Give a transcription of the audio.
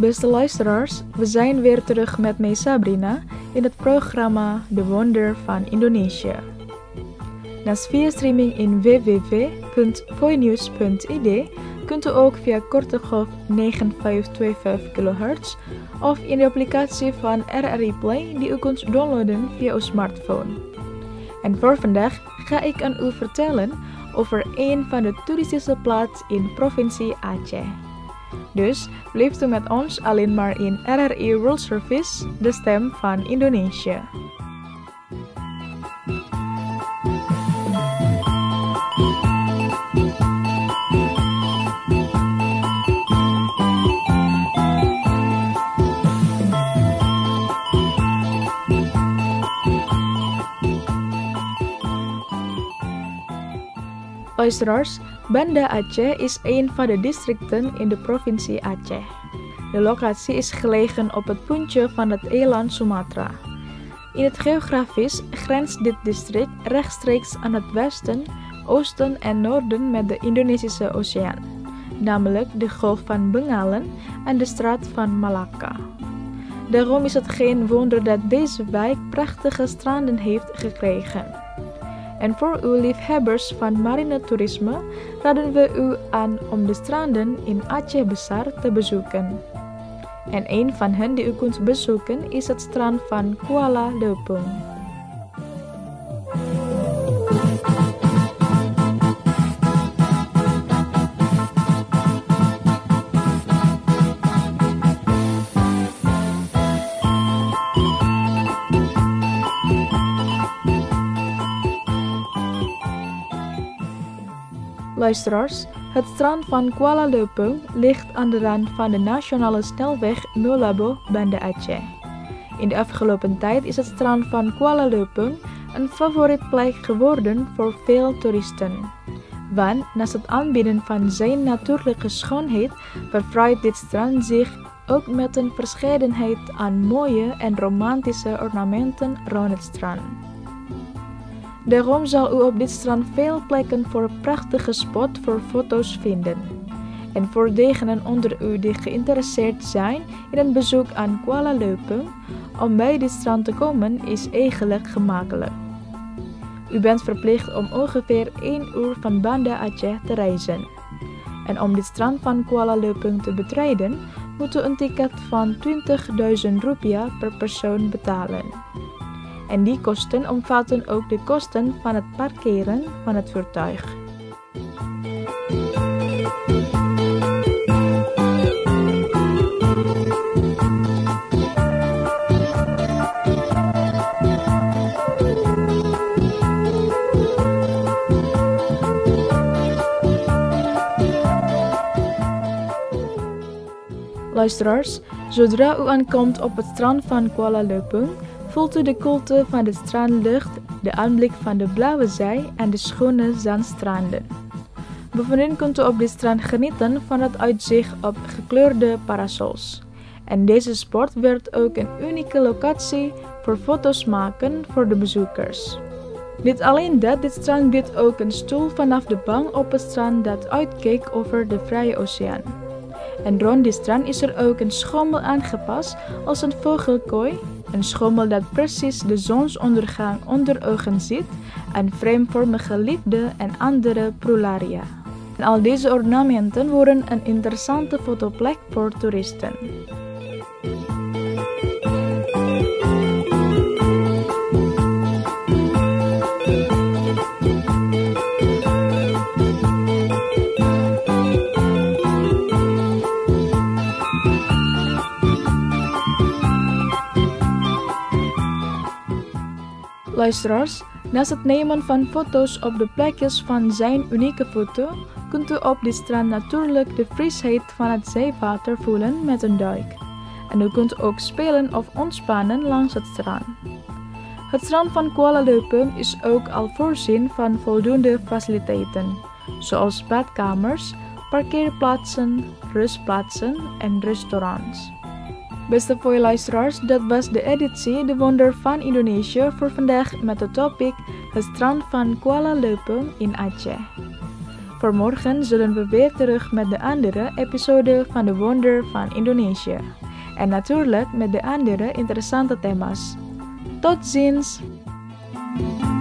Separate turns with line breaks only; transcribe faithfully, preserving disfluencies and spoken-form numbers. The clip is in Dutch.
Beste luisteraars, we zijn weer terug met mij Sabrina in het programma De Wonder van Indonesië. Naast via streaming in w w w punt voinews punt i d kunt u ook via korte golf negen vijf twee vijf kilohertz of in de applicatie van R R I Play die u kunt downloaden via uw smartphone. En voor vandaag ga ik aan u vertellen over een van de toeristische plaatsen in provincie Aceh. Dus blijft u met ons alleen maar in R R I World Service, de stem van Indonesië. Luisteraars, Banda Aceh is een van de districten in de provincie Aceh. De locatie is gelegen op het puntje van het eiland Sumatra. In het geografisch grenst dit district rechtstreeks aan het westen, oosten en noorden met de Indonesische Oceaan, namelijk de Golf van Bengalen en de Straat van Malacca. Daarom is het geen wonder dat deze wijk prachtige stranden heeft gekregen. En voor uw liefhebbers van marinetoerisme raden we u aan om de stranden in Aceh Besar te bezoeken. En een van hen die u kunt bezoeken is het strand van Kuala Lumpur. Luisteraars, het strand van Kuala Lumpur ligt aan de rand van de nationale snelweg Meulabo Banda Aceh. In de afgelopen tijd is het strand van Kuala Lumpur een favoriet plek geworden voor veel toeristen. Want naast het aanbieden van zijn natuurlijke schoonheid verfraait dit strand zich ook met een verscheidenheid aan mooie en romantische ornamenten rond het strand. Daarom zal u op dit strand veel plekken voor een prachtige spot voor foto's vinden. En voor degenen onder u die geïnteresseerd zijn in een bezoek aan Kuala Lumpur, om bij dit strand te komen is eigenlijk gemakkelijk. U bent verplicht om ongeveer één uur van Banda Aceh te reizen. En om dit strand van Kuala Lumpur te betreden, moet u een ticket van twintigduizend rupiah per persoon betalen. En die kosten omvatten ook de kosten van het parkeren van het voertuig. Luisteraars, zodra u aankomt op het strand van Kuala Lumpur, voelt u de koelte van de strandlucht, de aanblik van de blauwe zee en de schone zandstranden. Bovendien kunt u op dit strand genieten van het uitzicht op gekleurde parasols. En deze spot werd ook een unieke locatie voor foto's maken voor de bezoekers. Niet alleen dat, dit strand biedt ook een stoel vanaf de bank op het strand dat uitkijkt over de vrije oceaan. En rond dit strand is er ook een schommel aangepast als een vogelkooi. Een schommel dat precies de zonsondergang onder ogen ziet en vreemdvormige liefde en andere prularia. En al deze ornamenten worden een interessante fotoplek voor toeristen. Luisteraars, naast het nemen van foto's op de plekjes van zijn unieke foto, kunt u op dit strand natuurlijk de frisheid van het zeewater voelen met een duik. En u kunt ook spelen of ontspannen langs het strand. Het strand van Kuala Lumpur is ook al voorzien van voldoende faciliteiten, zoals badkamers, parkeerplaatsen, rustplaatsen en restaurants. Beste luisteraars, dat was de editie De Wonder van Indonesië voor vandaag met de topic het strand van Kuala Lumpur in Aceh. Voor morgen zullen we weer terug met de andere episode van de Wonder van Indonesië. En natuurlijk met de andere interessante thema's. Tot ziens!